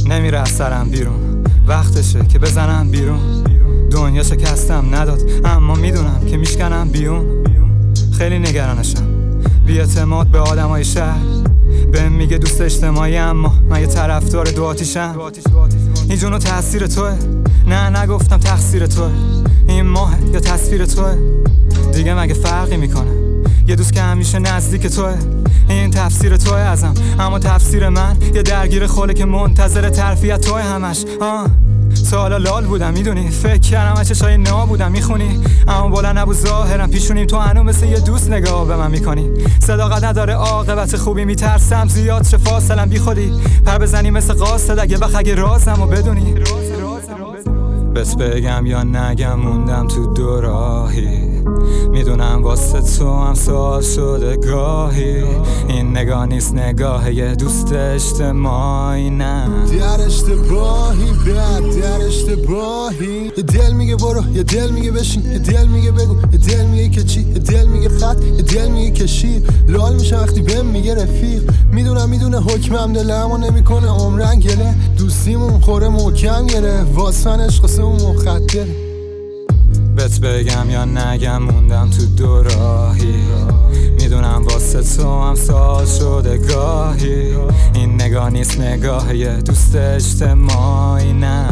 نمیره از سرم بیرون، وقتشه که بزنم بیرون. دنیا شکستم نداد اما میدونم که میشکنم بیون. خیلی نگرانشم بی‌اعتماد به آدمای شهر، بهم میگه دوست اجتماعی اما من یه طرفدار دو آتیشم. این جونو تأثیر توه، نه نگفتم تقصیر توه. این ماه یا تصویر توه، دیگه مگه فرقی میکنه؟ یه دوست که همیشه نزدیک توه. این تفسیر توه ازم، اما تفسیر من یه درگیر خوله که منتظر ترفیع توه همش. تا حالا لال بودم میدونی، فکر کردم از چشای نا بودم میخونی، اما بلند نبود ظاهرم پیشونیم. تو هنو مثل یه دوست نگاه به من میکنی. صداقت نداره عاقبت خوبی، میترسم زیاد چه فاصلم بی خودی. پر بزنی مثل قاصد اگه بخ اگه رازمو بدونی. بس بگم یا نگم موندم تو دو راهی، میدونم واسه تو هم سوال شده گاهی. این نگاه نیست نگاه یه دوست اجتماعی، نه در اشتباهی بعد در اشتباهی. یه دل میگه برو، یه دل میگه بشین، یه دل میگه بگو، یه دل میگه که چی، یه دل میگه خط، یه دل میگه که شیر. لال میشه وقتی بهم میگه رفیق. میدونه حکمم دلمو نمیکنه عمرن گله. دوستیمون خوره محکم گره، واسن عشق قسمون مخدره. بهت بگم یا نگم موندم تو دو راهی، میدونم واسه تو هم سوال شده گاهی. این نگاه نیست نگاه یه دوست اجتماعی، نه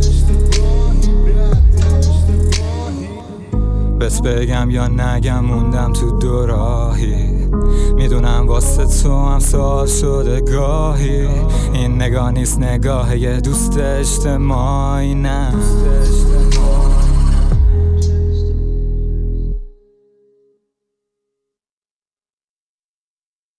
بهت بگم یا نگم موندم تو دو راهی، میدونم واسه تو هم سوال شده گاهی. این نگاه نیست نگاه یه دوست اجتماعی، نه